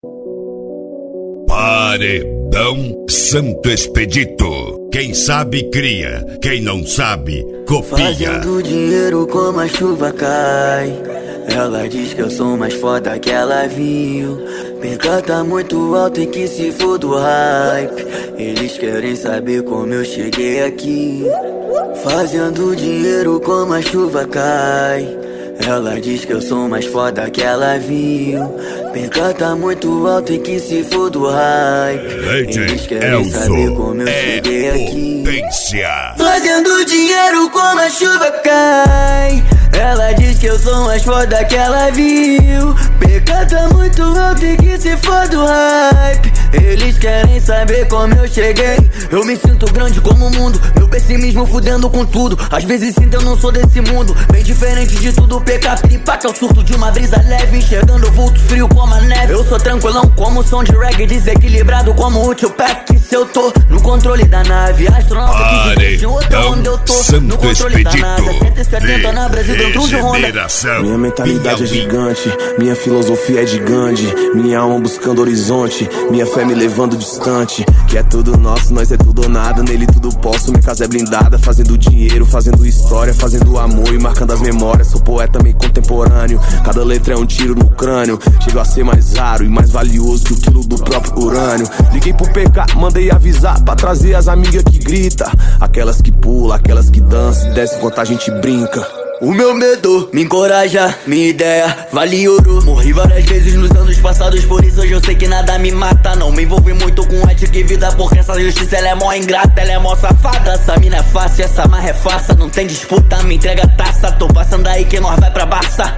Paredão Santo Expedito. Quem sabe cria, quem não sabe copia. Fazendo dinheiro como a chuva cai. Ela diz que eu sou mais foda que ela viu. PK tá muito alto e que se for do hype. Eles querem saber como eu cheguei aqui. Fazendo dinheiro como a chuva cai. Ela diz que eu sou mais foda que ela viu. PK tá muito alto e que se for do hype. Eles querem saber como eu cheguei aqui. Potência. Fazendo dinheiro como a chuva cai. Ela diz que eu sou mais foda que ela viu. PK tá muito alto e que se for do hype. Eles querem saber como eu cheguei. Eu me sinto grande como o mundo. Meu pessimismo fudendo com tudo. Às vezes sinto eu não sou desse mundo. Bem diferente de tudo. PK piripaca é o surto de uma brisa leve. Enxergando vultos frio como a neve. Eu sou tranquilão como som de reggae. Desequilibrado como o Tupac. Se eu tô no controle da nave, astronauta que dirige outra onde eu tô. No controle da NASA, 170 na Brasil dentro de Honda. Minha mentalidade é gigante, minha filosofia é de Gandhi. Minha alma buscando horizonte, minha fé me levando distante. Que é tudo nosso, nós é tudo ou nada. Nele tudo posso, minha casa é blindada. Fazendo dinheiro, fazendo história, fazendo amor e marcando as memórias. Sou poeta meio contemporâneo, cada letra é um tiro no crânio. Chego a ser mais raro e mais valioso que o quilo do próprio urânio. Liguei pro PK, mandei avisar pra trazer as amigas que grita. Aquelas que pula, aquelas que dançam e desce enquanto a gente brinca. O meu medo me encoraja, minha ideia vale ouro. Morri várias vezes nos anos passados, por isso hoje eu sei que nada me mata. Não me envolvi muito com ética e vida, porque essa justiça ela é mó ingrata, ela é mó safada. Essa mina é fácil, essa marra é farsa. Não tem disputa, me entrega a taça. Tô passando aí que nós vai pra Barça.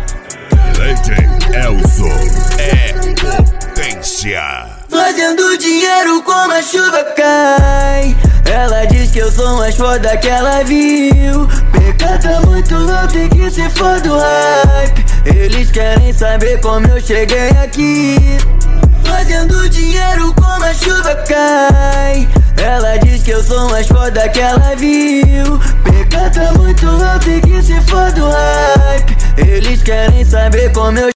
Legend Elzo é potência. Fazendo dinheiro como a chuva cai. Ela diz que eu sou mais foda que ela viu. PK tá muito alto e que se for do hype. Eles querem saber como eu cheguei aqui. Fazendo dinheiro como a chuva cai. Ela diz que eu sou mais foda que ela viu. PK tá muito alto e que se for do hype. Eles querem saber como eu